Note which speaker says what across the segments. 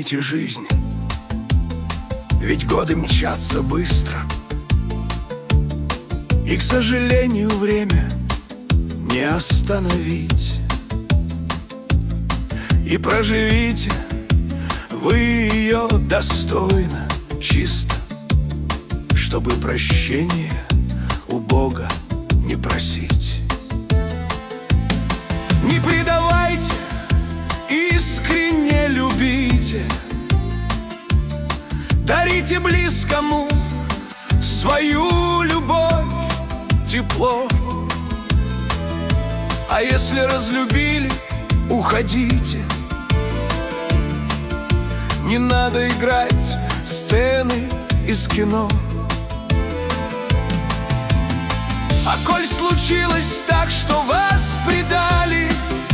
Speaker 1: Цените жизнь, ведь годы мчатся быстро, и, к сожалению, время не остановить. И проживите вы ее достойно, чисто, чтобы прощения у Бога не просить. Не предавайте, искренне любите, дарите близкому свою любовь, тепло. А если разлюбили, уходите. Не надо играть сцены из кино. А коль случилось так, что вас предали,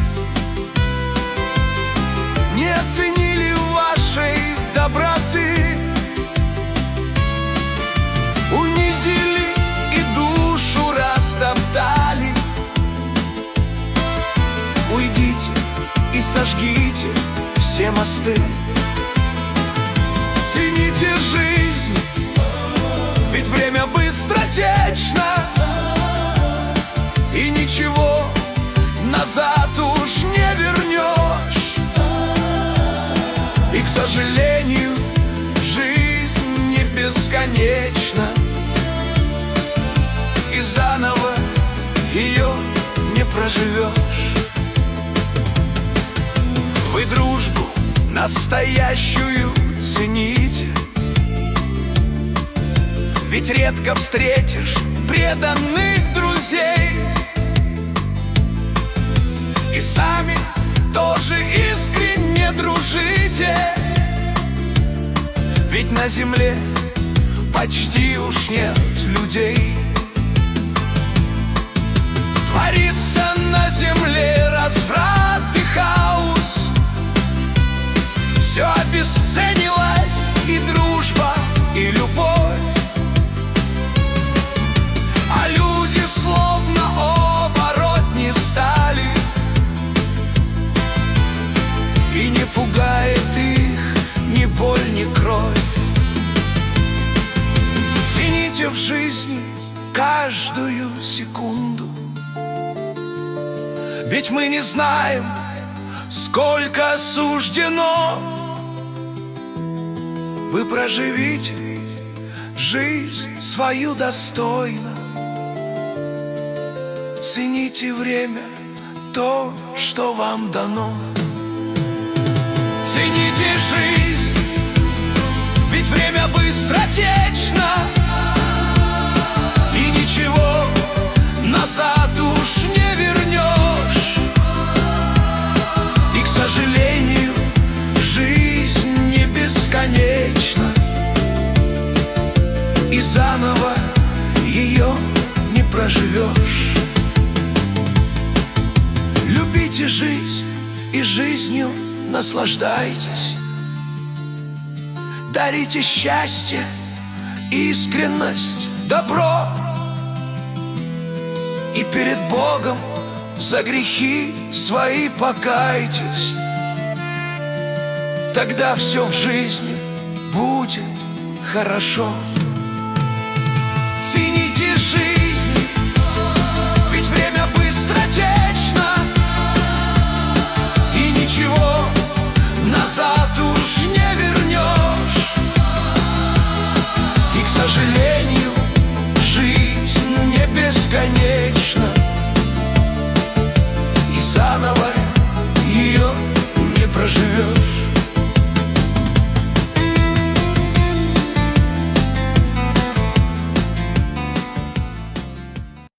Speaker 1: не оценили вашей доброты, унизили и душу растоптали, уйдите и сожгите все мосты. Цените жизнь, ведь время быстротечно, и ничего назад уж не вернешь. И, к сожалению, жизнь не бесконечна, и заново ее не проживешь. Вы дружбу настоящую цените, ведь редко встретишь преданных друзей. И сами тоже искренне дружите, ведь на земле почти уж нет людей. Творится на земле разврат и хаос, все обесценилось, и дружба, и любовь. А люди словно оборотни стали, и не пугает их ни боль, ни кровь. Цените в жизни каждую секунду, ведь мы не знаем, сколько суждено. Вы проживите жизнь свою достойно, цените время, то, что вам дано. Цените жизнь, ведь время быстротечно, и ничего назад уж не вернешь. И, к сожалению, жизнь не бесконечна, и заново ее не проживешь. Любите жизнь и жизнью наслаждайтесь, дарите счастье, искренность, добро, и перед Богом за грехи свои покайтесь. Тогда все в жизни будет хорошо. Цените жизнь, ведь время быстротечно, и ничего назад уж не вернешь. И, к сожалению, жизнь не бесконечна, и заново ее не проживешь.